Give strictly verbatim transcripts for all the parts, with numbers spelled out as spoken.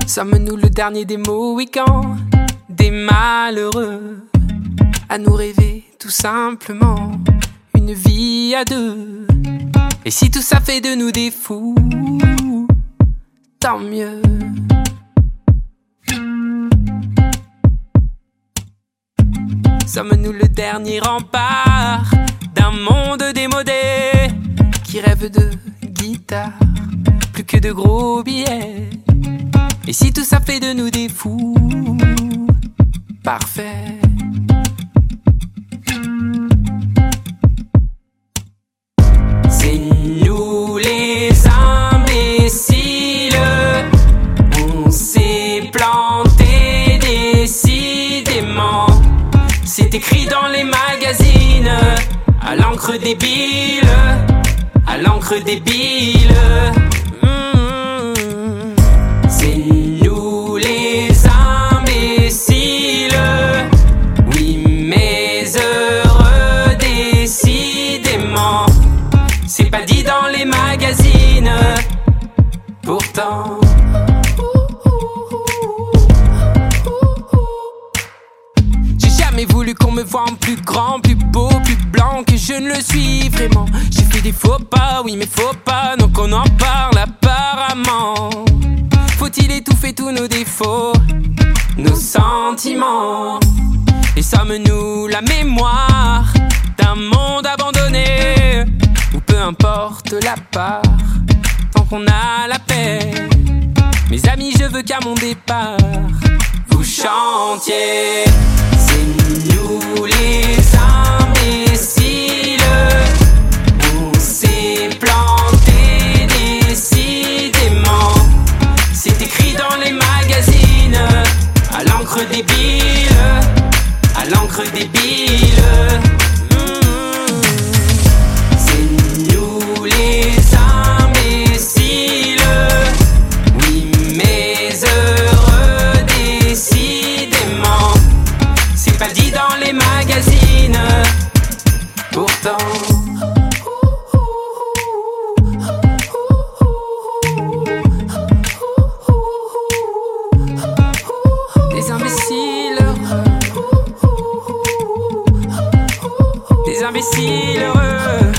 Sommes-nous le dernier des Mohicans, des malheureux, à nous rêver tout simplement une vie à deux? Et si tout ça fait de nous des fous, tant mieux. Sommes-nous le dernier rempart d'un monde démodé qui rêve de guitare, plus que de gros billets? Et si tout ça fait de nous des fous, parfait. C'est nous les imbéciles, on s'est planté décidément. C'est écrit dans les magazines, à l'encre débile, à l'encre débile. Mmh. C'est nous les imbéciles, oui mais heureux décidément. C'est pas dit dans les magazines, pourtant. J'ai voulu qu'on me voie en plus grand, plus beau, plus blanc que je ne le suis vraiment. J'ai fait des faux pas, oui mais faux pas, donc on en parle apparemment. Faut-il étouffer tous nos défauts, nos sentiments? Et sommes-nous la mémoire d'un monde abandonné, ou peu importe la part, tant qu'on a la paix? Mes amis, je veux qu'à mon départ vous chantiez. C'est nous les imbéciles, on s'est planté décidément. C'est écrit dans les magazines, à l'encre débile, à l'encre débile. Mmh. C'est nous les imbéciles, oui mais heureux décidément. C'est pas dit dans les magazines, pourtant. Des imbéciles heureux, des imbéciles heureux.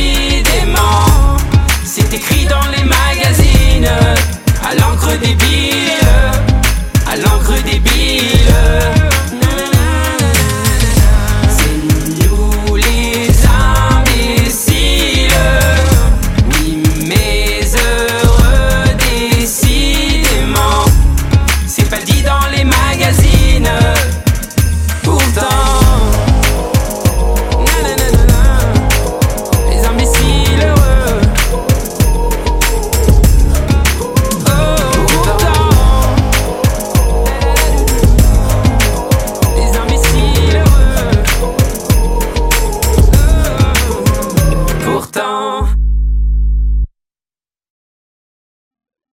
Écrit dans les magazines, à l'encre débile.